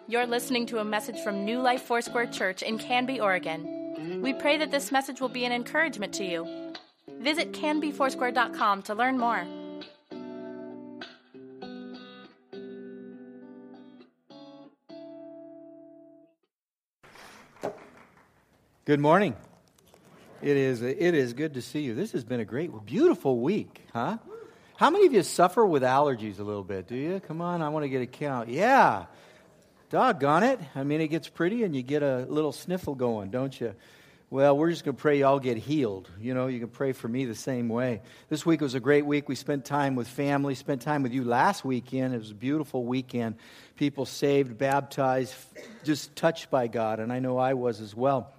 You're listening to a message from New Life Foursquare Church in Canby, Oregon. We pray that this message will be an encouragement to you. Visit canbyfoursquare.com to learn more. Good morning. It is good to see you. This has been a beautiful week, huh? How many of you suffer with allergies a little bit? Do you? Come on, I want to get a count. Yeah. Doggone it. I mean, it gets pretty and you get a little sniffle going, don't you? Well, we're just going to pray you all get healed. You know, you can pray for me the same way. This week was a great week. We spent time with family, spent time with you last weekend. It was a beautiful weekend. People saved, baptized, just touched by God, and I know I was as well.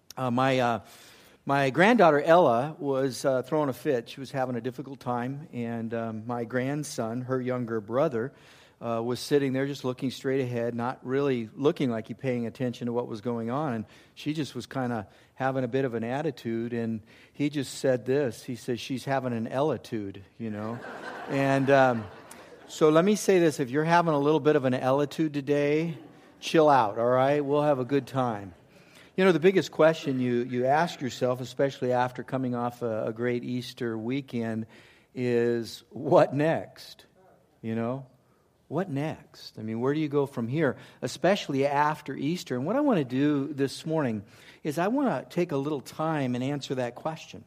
My granddaughter Ella was throwing a fit. She was having a difficult time, and my grandson, her younger brother, was sitting there just looking straight ahead, not really looking like he paying attention to what was going on. And she just was kind of having a bit of an attitude, and he just said this. He says, she's having an Ella-tude, you know. And so let me say this. If you're having a little bit of an Ella-tude today, chill out, all right? We'll have a good time. You know, the biggest question you ask yourself, especially after coming off a great Easter weekend, is what next? You know? What next? I mean, where do you go from here, especially after Easter? And what I want to do this morning is I want to take a little time and answer that question.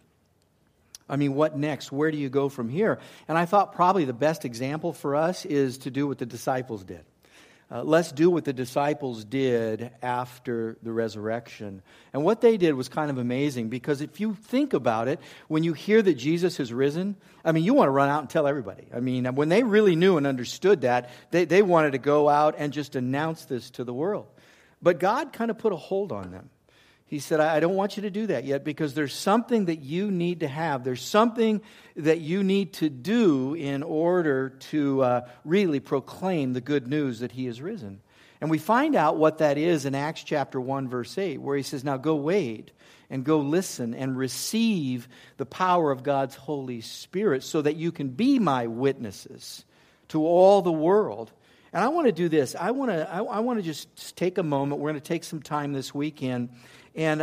I mean, what next? Where do you go from here? And I thought probably the best example for us is to do what the disciples did. Let's do what the disciples did after the resurrection. And what they did was kind of amazing, because if you think about it, when you hear that Jesus has risen, I mean, you want to run out and tell everybody. I mean, when they really knew and understood that, they wanted to go out and just announce this to the world. But God kind of put a hold on them. He said, I don't want you to do that yet, because there's something that you need to have. There's something that you need to do in order to really proclaim the good news that He has risen. And we find out what that is in Acts chapter 1, verse 8, where He says, now go wait and go listen and receive the power of God's Holy Spirit so that you can be my witnesses to all the world. And I want to do this. I want to just take a moment. We're going to take some time this weekend. And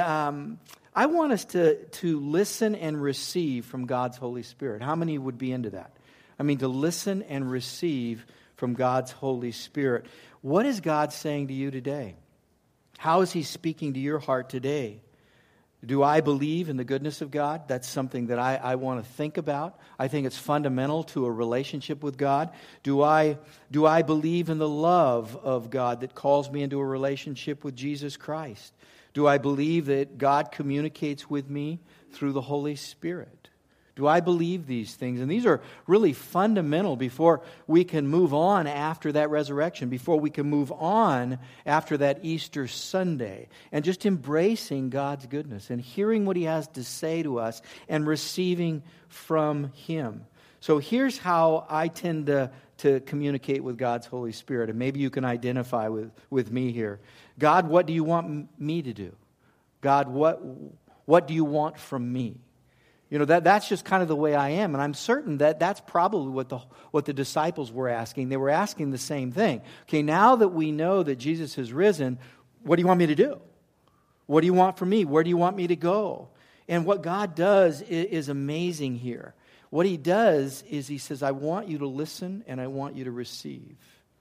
I want us to listen and receive from God's Holy Spirit. How many would be into that? I mean, to listen and receive from God's Holy Spirit. What is God saying to you today? How is He speaking to your heart today? Do I believe in the goodness of God? That's something that I want to think about. I think it's fundamental to a relationship with God. Do I believe in the love of God that calls me into a relationship with Jesus Christ? Do I believe that God communicates with me through the Holy Spirit? Do I believe these things? And these are really fundamental before we can move on after that resurrection, before we can move on after that Easter Sunday, and just embracing God's goodness and hearing what He has to say to us and receiving from Him. So here's how I tend to communicate with God's Holy Spirit, and maybe you can identify with me here. God, what do you want me to do? God, what do you want from me? You know, that's just kind of the way I am, and I'm certain that that's probably what the disciples were asking. They were asking the same thing. Okay, now that we know that Jesus has risen, what do you want me to do? What do you want from me? Where do you want me to go? And what God does is amazing here. What He does is He says, I want you to listen and I want you to receive.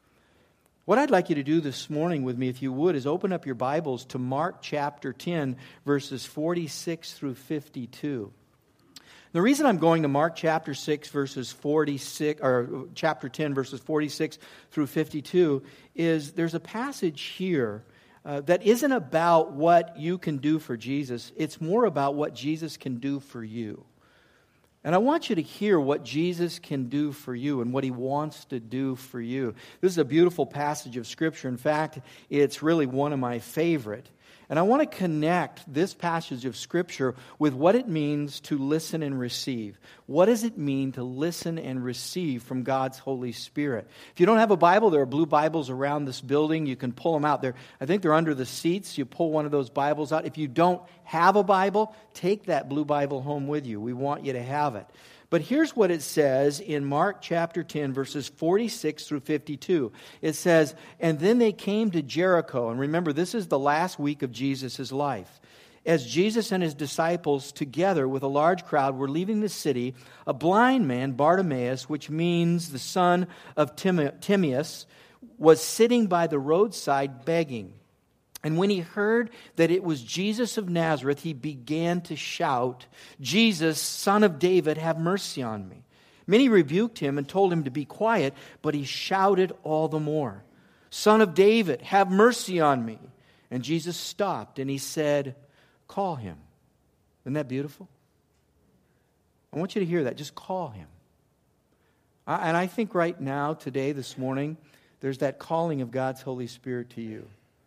What I'd like you to do this morning with me, if you would, is open up your Bibles to Mark chapter 10, verses 46 through 52. The reason I'm going to Mark chapter 6, verses 46, or chapter 10, verses 46 through 52, is there's a passage here that isn't about what you can do for Jesus. It's more about what Jesus can do for you. And I want you to hear what Jesus can do for you and what He wants to do for you. This is a beautiful passage of Scripture. In fact, it's really one of my favorite. And I want to connect this passage of Scripture with what it means to listen and receive. What does it mean to listen and receive from God's Holy Spirit? If you don't have a Bible, there are blue Bibles around this building. You can pull them out. I think they're under the seats. You pull one of those Bibles out. If you don't have a Bible, take that blue Bible home with you. We want you to have it. But here's what it says in Mark chapter 10, verses 46 through 52. It says, "And then they came to Jericho." And remember, this is the last week of Jesus' life. "As Jesus and his disciples, together with a large crowd, were leaving the city, a blind man, Bartimaeus, which means the son of Timaeus, was sitting by the roadside begging. And when he heard that it was Jesus of Nazareth, he began to shout, 'Jesus, Son of David, have mercy on me.' Many rebuked him and told him to be quiet, but he shouted all the more, 'Son of David, have mercy on me.' And Jesus stopped and he said, 'Call him.'" Isn't that beautiful? I want you to hear that. Just call him. And I think right now, today, this morning, there's that calling of God's Holy Spirit to you.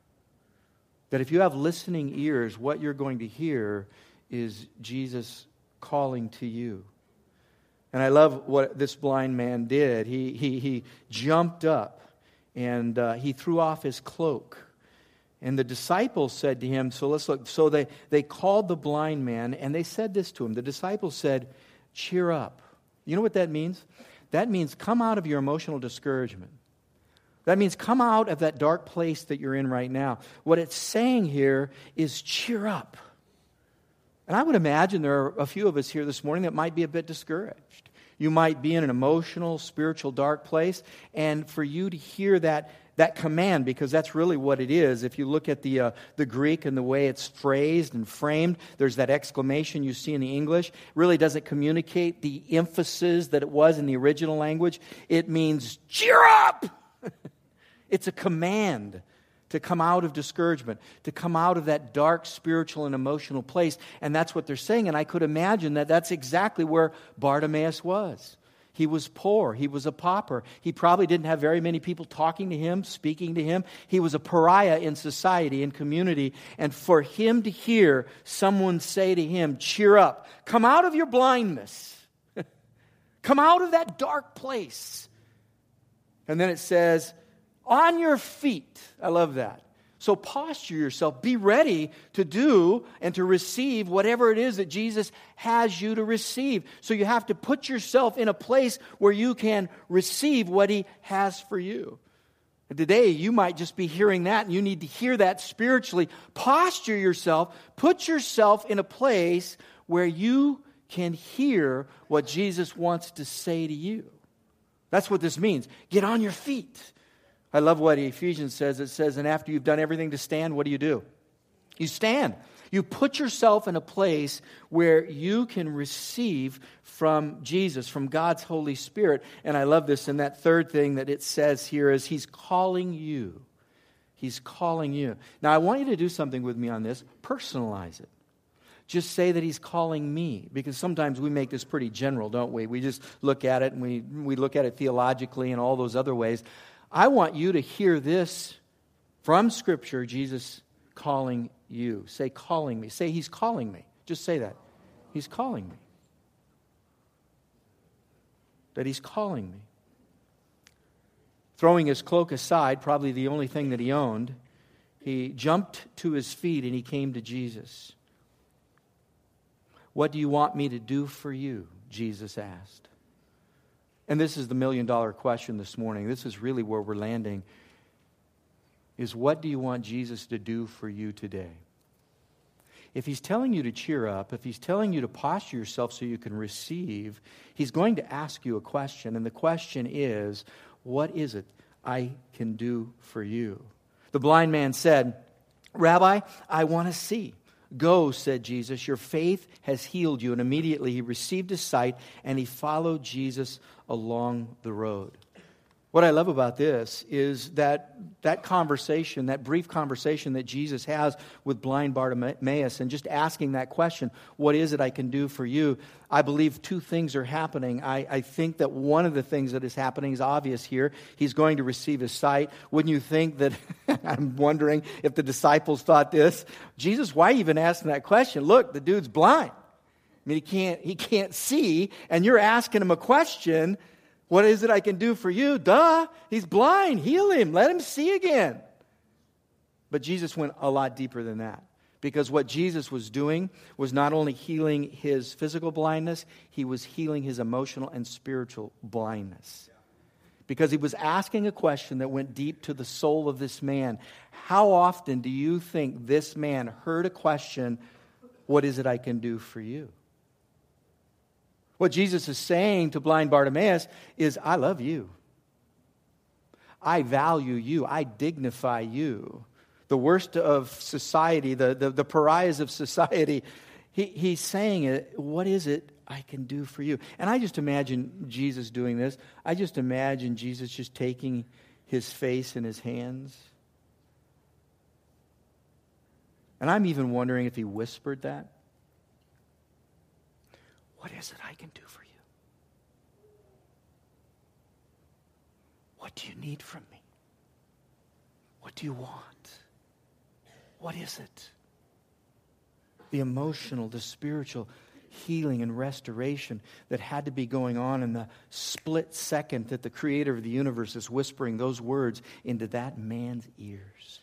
That if you have listening ears, what you're going to hear is Jesus calling to you. And I love what this blind man did. He jumped up and he threw off his cloak. And the disciples said to him, so let's look. So they called the blind man and they said this to him. The disciples said, "Cheer up." You know what that means? That means come out of your emotional discouragement. That means come out of that dark place that you're in right now. What it's saying here is cheer up. And I would imagine there are a few of us here this morning that might be a bit discouraged. You might be in an emotional, spiritual, dark place. And for you to hear that command, because that's really what it is. If you look at the Greek and the way it's phrased and framed, there's that exclamation you see in the English. It really doesn't communicate the emphasis that it was in the original language. It means cheer up! It's a command to come out of discouragement, to come out of that dark spiritual and emotional place. And that's what they're saying. And I could imagine that that's exactly where Bartimaeus was. He was poor. He was a pauper. He probably didn't have very many people talking to him, speaking to him. He was a pariah in society, in community. And for him to hear someone say to him, cheer up, come out of your blindness. Come out of that dark place. And then it says, on your feet. I love that. So posture yourself. Be ready to do and to receive whatever it is that Jesus has you to receive. So you have to put yourself in a place where you can receive what He has for you. And today you might just be hearing that and you need to hear that spiritually. Posture yourself. Put yourself in a place where you can hear what Jesus wants to say to you. That's what this means. Get on your feet. I love what Ephesians says. It says, and after you've done everything to stand, what do? You stand. You put yourself in a place where you can receive from Jesus, from God's Holy Spirit. And I love this. And that third thing that it says here is He's calling you. He's calling you. Now, I want you to do something with me on this. Personalize it. Just say that He's calling me. Because sometimes we make this pretty general, don't we? We just look at it and we look at it theologically and all those other ways. I want you to hear this from Scripture, Jesus calling you. Say, calling me. Say, He's calling me. Just say that. He's calling me. That He's calling me. Throwing his cloak aside, probably the only thing that he owned, he jumped to his feet and he came to Jesus. What do you want me to do for you? Jesus asked. And this is the million-dollar question this morning. This is really where we're landing. Is what do you want Jesus to do for you today? If He's telling you to cheer up, if He's telling you to posture yourself so you can receive, He's going to ask you a question. And the question is, what is it I can do for you? The blind man said, Rabbi, I want to see. Go, said Jesus, your faith has healed you. And immediately he received his sight and he followed Jesus along the road. What I love about this is that conversation, that brief conversation that Jesus has with blind Bartimaeus and just asking that question, what is it I can do for you? I believe two things are happening. I think that one of the things that is happening is obvious here. He's going to receive his sight. Wouldn't you think that, I'm wondering if the disciples thought this, Jesus, why even asking that question? Look, the dude's blind. I mean, he can't see, and you're asking him a question. What is it I can do for you? Duh, he's blind. Heal him. Let him see again. But Jesus went a lot deeper than that. Because what Jesus was doing was not only healing his physical blindness, he was healing his emotional and spiritual blindness. Because he was asking a question that went deep to the soul of this man. How often do you think this man heard a question, what is it I can do for you? What Jesus is saying to blind Bartimaeus is, I love you. I value you. I dignify you. The worst of society, the pariahs of society, he's saying it, what is it I can do for you? And I just imagine Jesus doing this. I just imagine Jesus just taking his face in his hands. And I'm even wondering if he whispered that. What is it I can do for you? What do you need from me? What do you want? What is it? The emotional, the spiritual healing and restoration that had to be going on in the split second that the creator of the universe is whispering those words into that man's ears.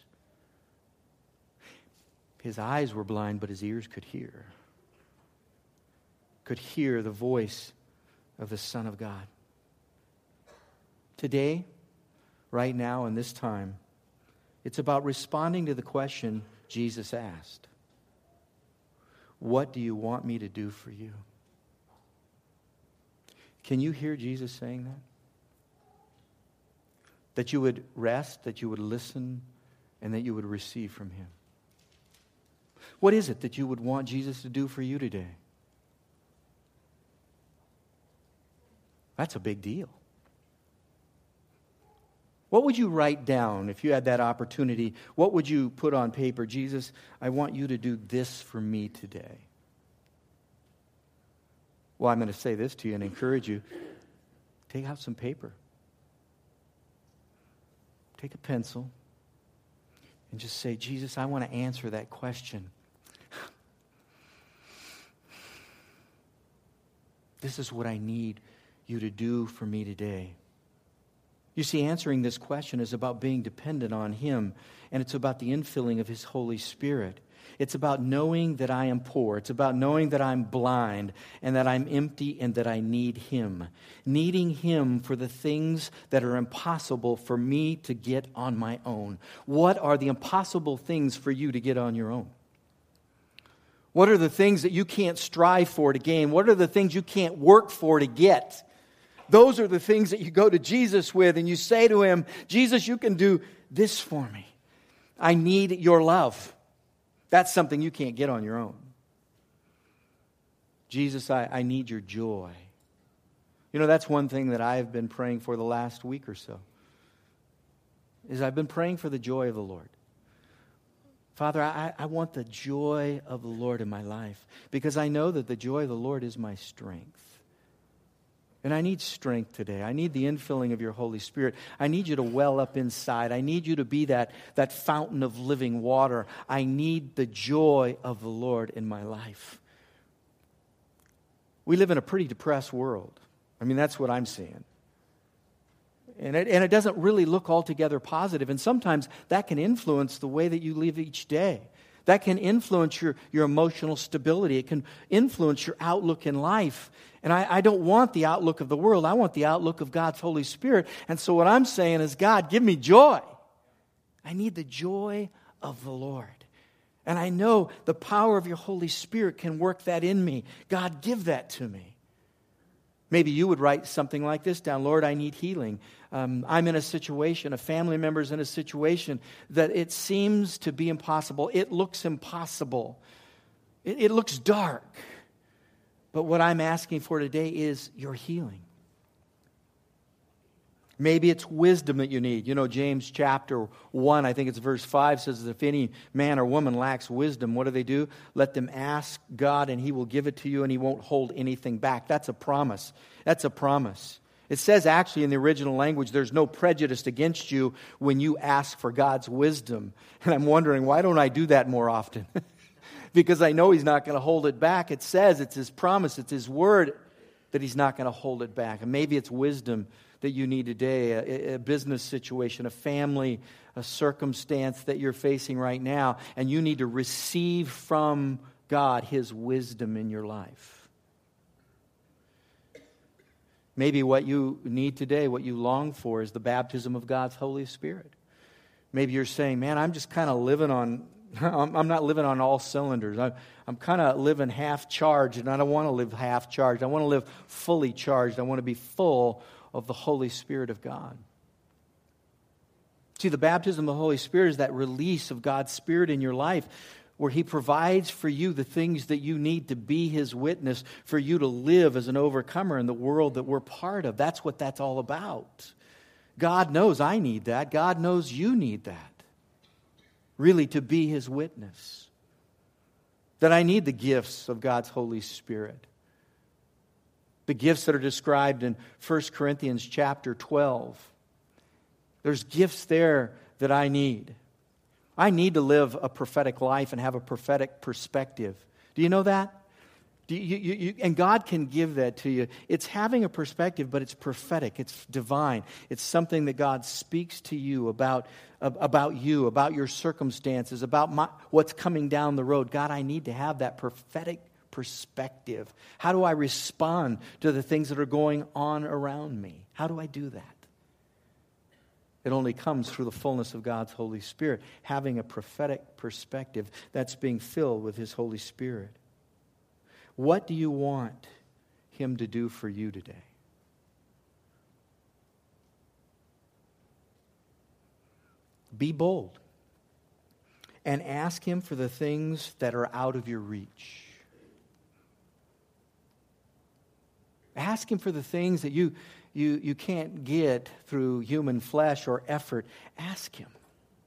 His eyes were blind, but his ears could hear. Could hear the voice of the Son of God. Today, right now, in this time, it's about responding to the question Jesus asked. What do you want me to do for you? Can you hear Jesus saying that? That you would rest, that you would listen, and that you would receive from him. What is it that you would want Jesus to do for you today? That's a big deal. What would you write down if you had that opportunity? What would you put on paper? Jesus, I want you to do this for me today. Well, I'm going to say this to you and encourage you. Take out some paper. Take a pencil and just say, Jesus, I want to answer that question. This is what I need you to do for me today. You see, answering this question is about being dependent on him, and it's about the infilling of his Holy Spirit. It's about knowing that I am poor. It's about knowing that I'm blind and that I'm empty and that I need him. Needing him for the things that are impossible for me to get on my own. What are the impossible things for you to get on your own? What are the things that you can't strive for to gain? What are the things you can't work for to get? Those are the things that you go to Jesus with and you say to him, Jesus, you can do this for me. I need your love. That's something you can't get on your own. Jesus, I need your joy. You know, that's one thing that I've been praying for the last week or so. Is I've been praying for the joy of the Lord. Father, I want the joy of the Lord in my life because I know that the joy of the Lord is my strength. And I need strength today. I need the infilling of your Holy Spirit. I need you to well up inside. I need you to be that fountain of living water. I need the joy of the Lord in my life. We live in a pretty depressed world. I mean, that's what I'm seeing. And it doesn't really look altogether positive. And sometimes that can influence the way that you live each day. That can influence your emotional stability. It can influence your outlook in life. And I don't want the outlook of the world. I want the outlook of God's Holy Spirit. And so what I'm saying is, God, give me joy. I need the joy of the Lord. And I know the power of your Holy Spirit can work that in me. God, give that to me. Maybe you would write something like this down. Lord, I need healing. I'm in a situation, a family member's in a situation that it seems to be impossible. It looks impossible. It looks dark. But what I'm asking for today is your healing. Maybe it's wisdom that you need. You know, James chapter 1, I think it's verse 5, says, if any man or woman lacks wisdom, what do? Let them ask God, and he will give it to you, and he won't hold anything back. That's a promise. That's a promise. It says actually in the original language, there's no prejudice against you when you ask for God's wisdom. And I'm wondering, why don't I do that more often? Because I know he's not going to hold it back. It says it's his promise, it's his word that he's not going to hold it back. And maybe it's wisdom that you need today, a business situation, a family, a circumstance that you're facing right now, and you need to receive from God His wisdom in your life. Maybe what you need today, what you long for, is the baptism of God's Holy Spirit. Maybe you're saying, man, I'm just kind of living on, I'm not living on all cylinders. I'm kind of living half charged, and I don't want to live half charged. I want to live fully charged. I want to be full of the Holy Spirit of God. See, the baptism of the Holy Spirit is that release of God's Spirit in your life, where He provides for you the things that you need to be His witness, for you to live as an overcomer in the world that we're part of. That's what that's all about. God knows I need that. God knows you need that. Really, to be His witness. That I need the gifts of God's Holy Spirit. The gifts that are described in 1 Corinthians chapter 12. There's gifts there that I need. I need to live a prophetic life and have a prophetic perspective. Do you know that? And God can give that to you. It's having a perspective, but it's prophetic. It's divine. It's something that God speaks to you about you, about your circumstances, about what's coming down the road. God, I need to have that prophetic perspective. How do I respond to the things that are going on around me? How do I do that? It only comes through the fullness of God's Holy Spirit, having a prophetic perspective that's being filled with His Holy Spirit. What do you want Him to do for you today? Be bold and ask Him for the things that are out of your reach. Ask Him for the things that you can't get through human flesh or effort. Ask Him.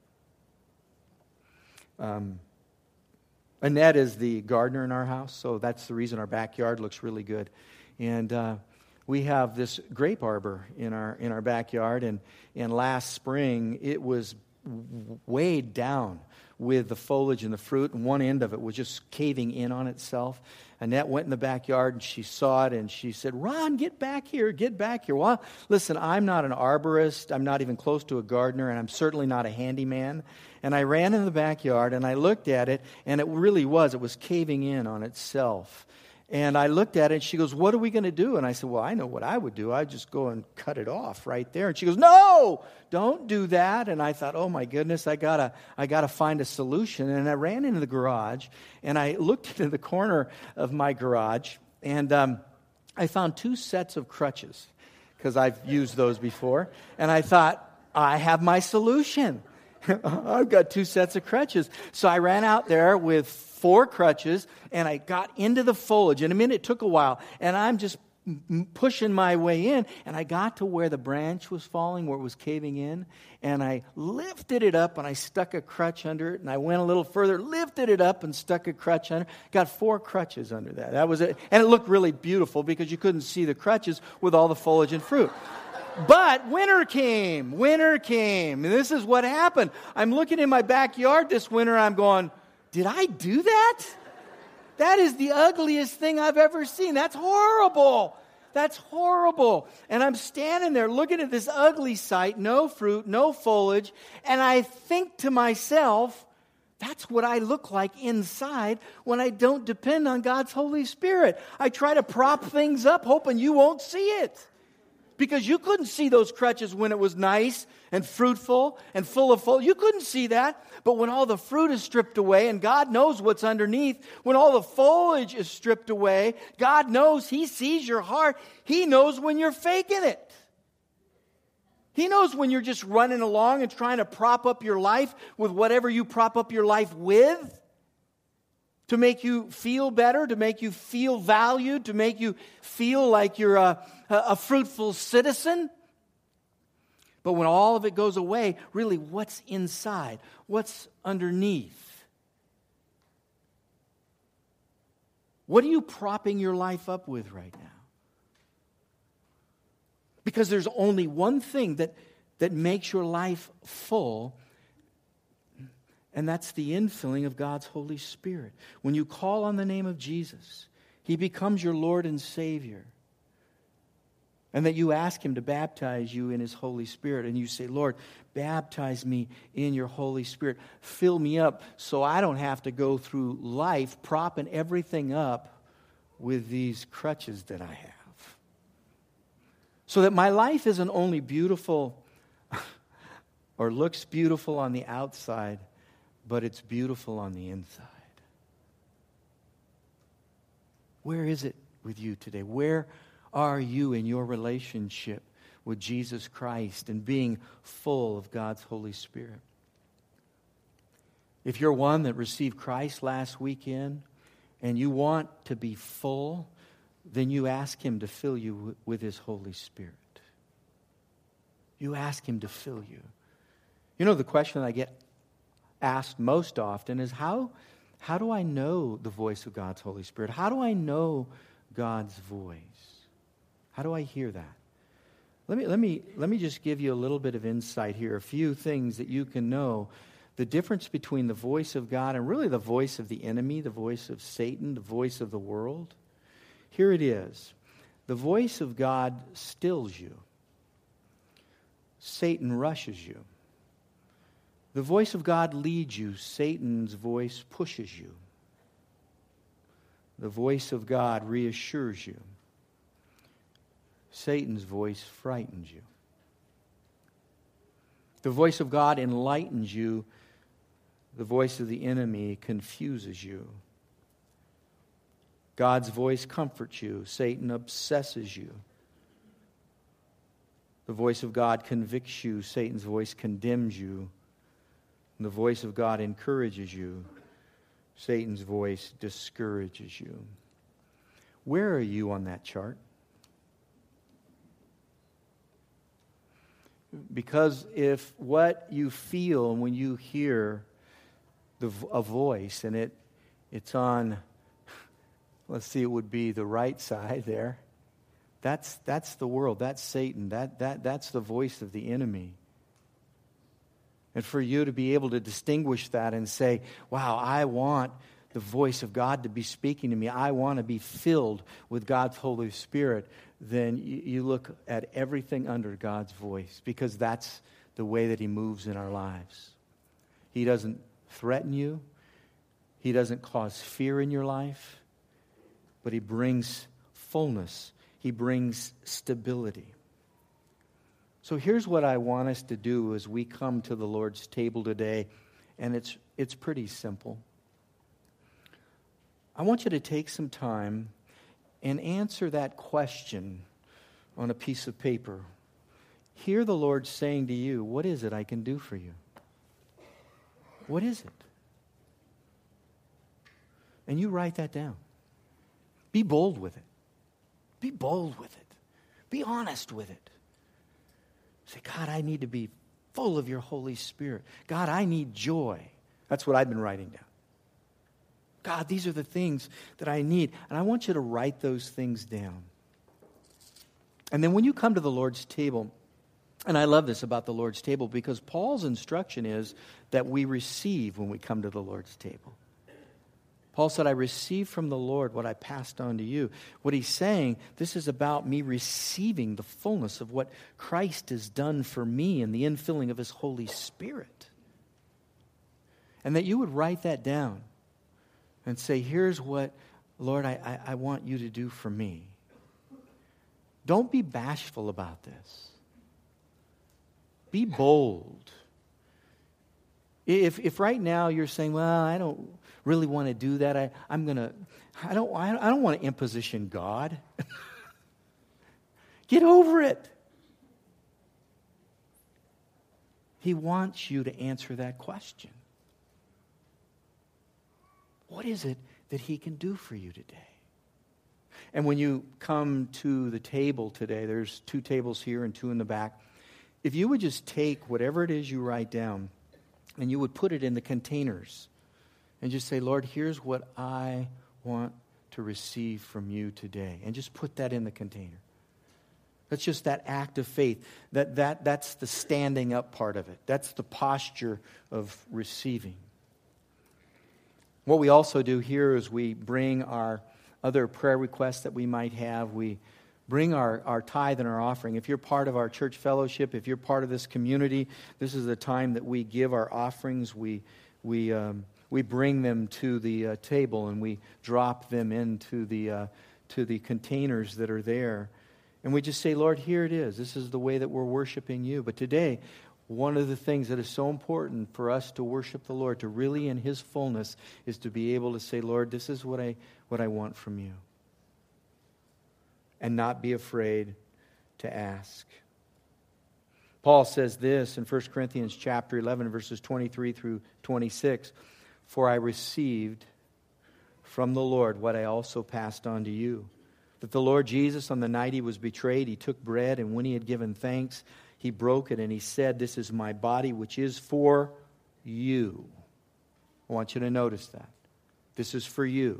Annette is the gardener in our house, so that's the reason our backyard looks really good. And we have this grape arbor in our backyard, and last spring it was weighed down with the foliage and the fruit, and one end of it was just caving in on itself. Annette went in the backyard and she saw it and she said, "Ron, get back here, get back here." Well, listen, I'm not an arborist, I'm not even close to a gardener, and I'm certainly not a handyman. And I ran in the backyard and I looked at it, and it was caving in on itself. And I looked at it and she goes, "What are we going to do?" And I said, "Well, I know what I would do. I'd just go and cut it off right there." And she goes, "No, don't do that." And I thought, oh my goodness, I gotta find a solution. And I ran into the garage and I looked into the corner of my garage, and I found 2 sets of crutches, because I've used those before. And I thought, I have my solution. I've got 2 sets of crutches. So I ran out there with 4 crutches, and I got into the foliage. And it took a while, and I'm just pushing my way in, and I got to where the branch was falling, where it was caving in, and I lifted it up, and I stuck a crutch under it, and I went a little further, lifted it up, and stuck a crutch under it. Got 4 crutches under that. That was it. And it looked really beautiful because you couldn't see the crutches with all the foliage and fruit. But winter came, and this is what happened. I'm looking in my backyard this winter, and I'm going, did I do that? That is the ugliest thing I've ever seen. That's horrible. That's horrible. And I'm standing there looking at this ugly sight, no fruit, no foliage, and I think to myself, that's what I look like inside when I don't depend on God's Holy Spirit. I try to prop things up hoping you won't see it. Because you couldn't see those crutches when it was nice and fruitful and full of foliage. You couldn't see that. But when all the fruit is stripped away, and God knows what's underneath, when all the foliage is stripped away, God knows. He sees your heart. He knows when you're faking it. He knows when you're just running along and trying to prop up your life with whatever you prop up your life with, to make you feel better, to make you feel valued, to make you feel like you're a fruitful citizen. But when all of it goes away, really, what's inside? What's underneath? What are you propping your life up with right now? Because there's only one thing that makes your life full, and that's the infilling of God's Holy Spirit. When you call on the name of Jesus, He becomes your Lord and Savior. And that you ask Him to baptize you in His Holy Spirit. And you say, Lord, baptize me in your Holy Spirit. Fill me up so I don't have to go through life propping everything up with these crutches that I have. So that my life isn't only beautiful or looks beautiful on the outside, but it's beautiful on the inside. Where is it with you today? Where are you in your relationship with Jesus Christ and being full of God's Holy Spirit? If you're one that received Christ last weekend and you want to be full, then you ask Him to fill you with His Holy Spirit. You ask Him to fill you. You know, the question I get asked most often is, how do I know the voice of God's Holy Spirit? How do I know God's voice? How do I hear that? Let me just give you a little bit of insight here, a few things that you can know. The difference between the voice of God and really the voice of the enemy, the voice of Satan, the voice of the world. Here it is. The voice of God stills you. Satan rushes you. The voice of God leads you. Satan's voice pushes you. The voice of God reassures you. Satan's voice frightens you. The voice of God enlightens you. The voice of the enemy confuses you. God's voice comforts you. Satan obsesses you. The voice of God convicts you. Satan's voice condemns you. The voice of God encourages you. Satan's voice discourages you. Where are you on that chart? Because if what you feel when you hear a voice and it's on, let's see, it would be the right side there. That's the world. That's Satan. That's the voice of the enemy. And for you to be able to distinguish that and say, wow, I want the voice of God to be speaking to me. I want to be filled with God's Holy Spirit. Then you look at everything under God's voice, because that's the way that He moves in our lives. He doesn't threaten you. He doesn't cause fear in your life. But He brings fullness. He brings stability. So here's what I want us to do as we come to the Lord's table today, and it's pretty simple. I want you to take some time and answer that question on a piece of paper. Hear the Lord saying to you, what is it I can do for you? What is it? And you write that down. Be bold with it. Be bold with it. Be honest with it. Say, God, I need to be full of your Holy Spirit. God, I need joy. That's what I've been writing down. God, these are the things that I need. And I want you to write those things down. And then when you come to the Lord's table, and I love this about the Lord's table, because Paul's instruction is that we receive when we come to the Lord's table. Paul said, I received from the Lord what I passed on to you. What he's saying, this is about me receiving the fullness of what Christ has done for me and the infilling of His Holy Spirit. And that you would write that down and say, here's what, Lord, I want you to do for me. Don't be bashful about this. Be bold. If right now you're saying, well, I don't really want to do that. I don't want to imposition God. Get over it. He wants you to answer that question. What is it that He can do for you today? And when you come to the table today, there's 2 tables here and 2 in the back. If you would just take whatever it is you write down and you would put it in the containers and just say, Lord, here's what I want to receive from you today. And just put that in the container. That's just that act of faith. That's the standing up part of it. That's the posture of receiving. What we also do here is we bring our other prayer requests that we might have. We Bring our tithe and our offering. If you're part of our church fellowship, if you're part of this community, this is the time that we give our offerings. We bring them to the table and we drop them into the containers that are there. And we just say, Lord, here it is. This is the way that we're worshiping you. But today, one of the things that is so important for us to worship the Lord, to really in His fullness, is to be able to say, Lord, this is what I want from you. And not be afraid to ask. Paul says this in 1 Corinthians chapter 11, verses 23 through 26. For I received from the Lord what I also passed on to you. That the Lord Jesus, on the night He was betrayed, He took bread, and when He had given thanks, He broke it, and He said, this is my body, which is for you. I want you to notice that. This is for you.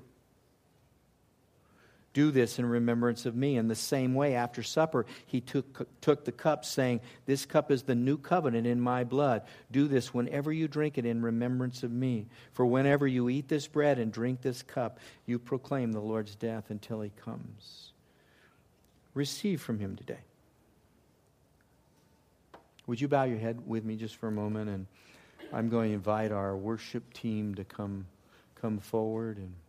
Do this in remembrance of me. In the same way, after supper, He took the cup, saying, this cup is the new covenant in my blood. Do this whenever you drink it in remembrance of me. For whenever you eat this bread and drink this cup, you proclaim the Lord's death until He comes. Receive from Him today. Would you bow your head with me just for a moment? And I'm going to invite our worship team to come forward. And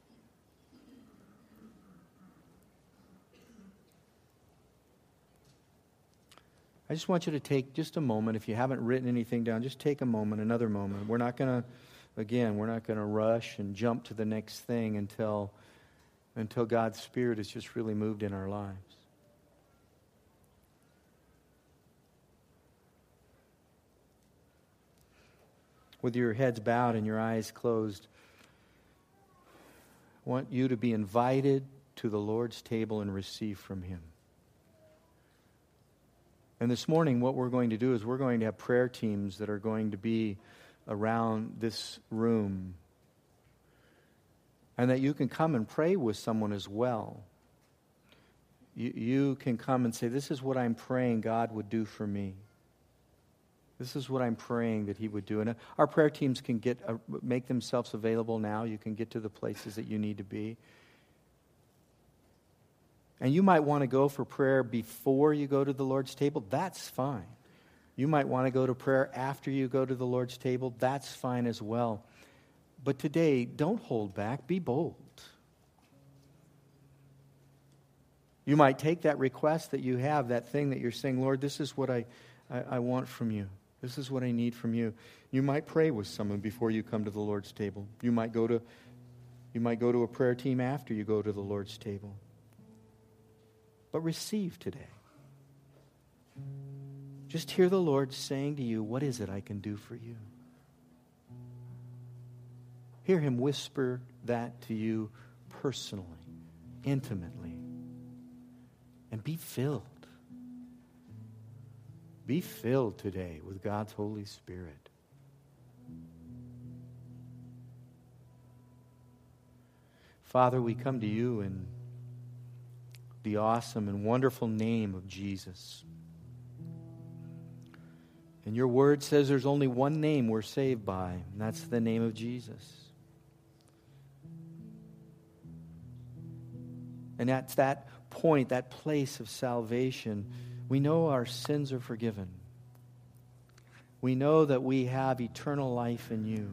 I just want you to take just a moment. If you haven't written anything down, just take a moment, another moment. We're not going to rush and jump to the next thing until God's Spirit is just really moved in our lives. With your heads bowed and your eyes closed, I want you to be invited to the Lord's table and receive from Him. And this morning, what we're going to do is we're going to have prayer teams that are going to be around this room. And that you can come and pray with someone as well. You can come and say, this is what I'm praying God would do for me. This is what I'm praying that He would do. And our prayer teams can make themselves available now. You can get to the places that you need to be. And you might want to go for prayer before you go to the Lord's table. That's fine. You might want to go to prayer after you go to the Lord's table. That's fine as well. But today, don't hold back. Be bold. You might take that request that you have, that thing that you're saying, Lord, this is what I want from you. This is what I need from you. You might pray with someone before you come to the Lord's table. You might go to a prayer team after you go to the Lord's table. But receive today. Just hear the Lord saying to you, what is it I can do for you? Hear Him whisper that to you personally, intimately. And be filled. Be filled today with God's Holy Spirit. Father, we come to you in the awesome and wonderful name of Jesus. And your word says there's only one name we're saved by, and that's the name of Jesus. And at that point, that place of salvation, we know our sins are forgiven. We know that we have eternal life in you.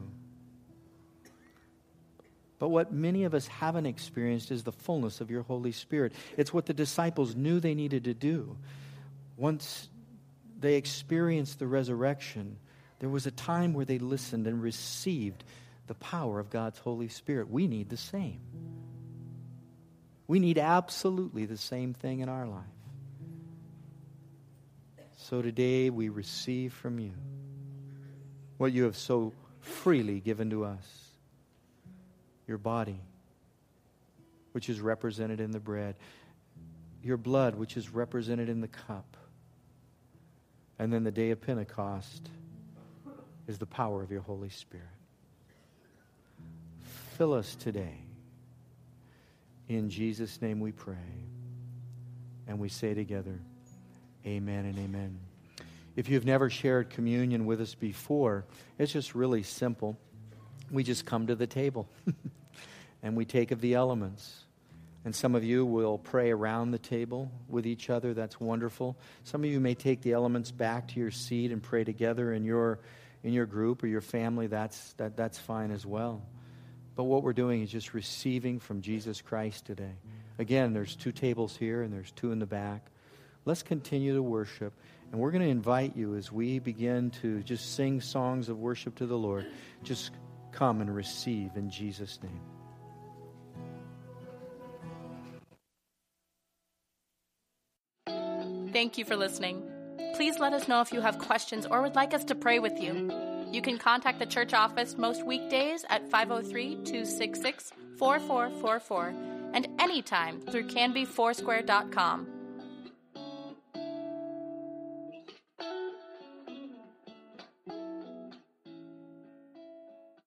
But what many of us haven't experienced is the fullness of your Holy Spirit. It's what the disciples knew they needed to do. Once they experienced the resurrection, there was a time where they listened and received the power of God's Holy Spirit. We need the same. We need absolutely the same thing in our life. So today we receive from you what you have so freely given to us. Your body, which is represented in the bread. Your blood, which is represented in the cup. And then the day of Pentecost is the power of your Holy Spirit. Fill us today. In Jesus' name we pray. And we say together, amen and amen. If you've never shared communion with us before, it's just really simple. We just come to the table and we take of the elements. And some of you will pray around the table with each other. That's wonderful. Some of you may take the elements back to your seat and pray together in your group or your family. That's fine as well. But what we're doing is just receiving from Jesus Christ today. Again, there's 2 tables here and there's 2 in the back. Let's continue to worship. And we're going to invite you as we begin to just sing songs of worship to the Lord. Just come and receive in Jesus' name. Thank you for listening. Please let us know if you have questions or would like us to pray with you. You can contact the church office most weekdays at 503-266-4444 and anytime through canbyfoursquare.com.